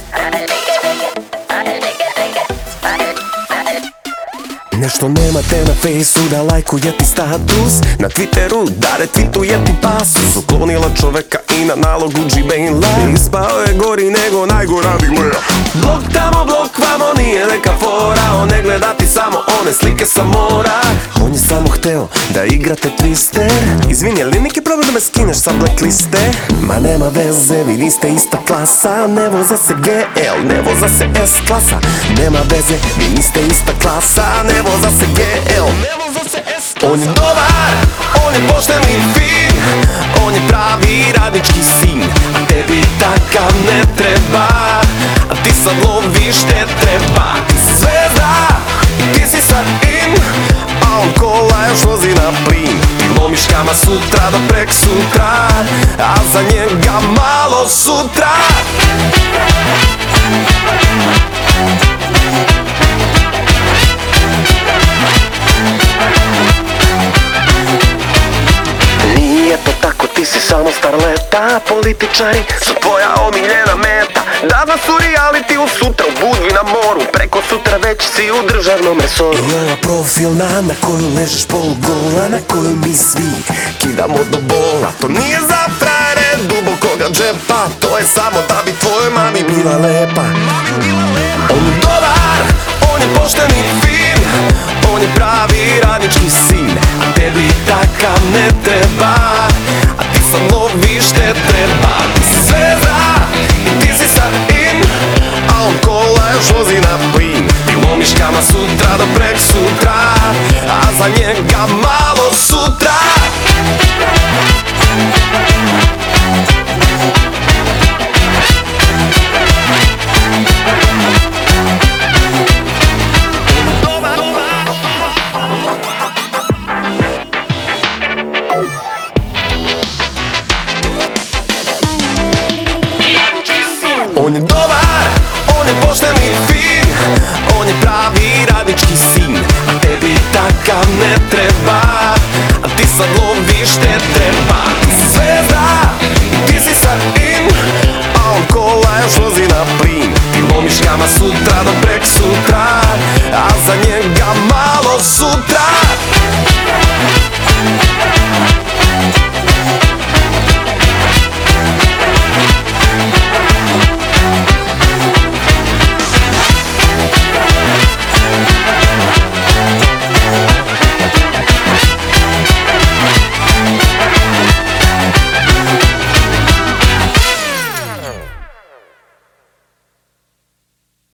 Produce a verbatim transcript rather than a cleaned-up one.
Nešto nemate na fejsu da lajkuje ti status, na Twitteru da retvituje ti pasus. Uklonila čoveka i na nalog u Gmaila, ispao je gori nego najgora Bileja. Blok tamo, blok vamo, nije neka fora, on ne gleda ti samo one slike sa mora. On je samo hteo da igrate Twister. Izvini, ali neki problem da me skineš sa blackliste? Ma nema veze, vi niste ista klasa, ne voza se G L, ne voza se S klasa. Nema veze, vi niste ista klasa, ne voza se G L, ne voza se S klasa. On je dobar, on je pošten i fin, on je pravi radnički sin, a tebi takav ne treba, a ti sad loviš te treba. Ti si zvezda, ti si sad in, a on kola još vozi na plin. Ti lomiš kama sutra do prek sutra, a za njega malo sutra. Nije to tako, ti si samo starleta, političari su tvoja omiljena meta. Danas u realitiju, sutra u Budvi na moru, preko sutra već si u državnom resoru. I ova profilna na koju ležeš polugola, na koju mi svi kidamo do bola. To nije za frajere dubokoga džepa, to je samo da bi tvojoj mami bila lepa. On je dobar, on je pošten i fin, on je pravi radnički sin, a tebi takav ne treba, a ti sad loviš te treba. Ti si zvezda i ti si sad in, a on kola još vozi na plin. Ti lomiš kama sutra do prek sutra, a za njega malo sutra. On je dobar, on je pošten i fin, on je pravi radnički sin, a tebi takav ne treba, a ti sad loviš te treba. Ti si zvezda, ti si sad in, a on kola još vozi na plin. Ti lomiš kama sutra do prek sutra, a za njega malo sutra.